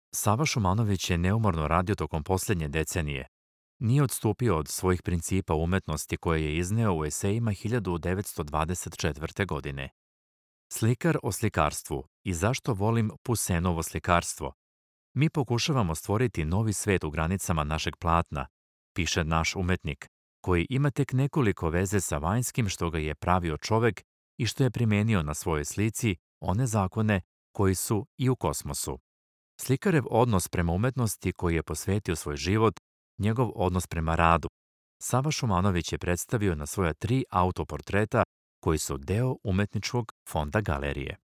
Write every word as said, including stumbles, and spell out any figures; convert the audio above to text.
Sava Šumanović je neumorno radio tokom posljednje decenije. Nije odstupio od svojih principa umetnosti koje je izneo u esejima hiljadu devetsto dvadeset četvrte. godine. Slikar o slikarstvu i zašto volim Pusenovo slikarstvo. Mi pokušavamo stvoriti novi svet u granicama našeg platna, piše naš umetnik, koji ima tek nekoliko veze sa vanjskim što ga je pravio čovek i što je primenio na svojoj slici one zakone koji su i u kosmosu. Slikarev odnos prema umetnosti koji je posvetio svoj život, njegov odnos prema radu, Sava Šumanović je predstavio na svoja tri autoportreta koji su deo umetničkog fonda galerije.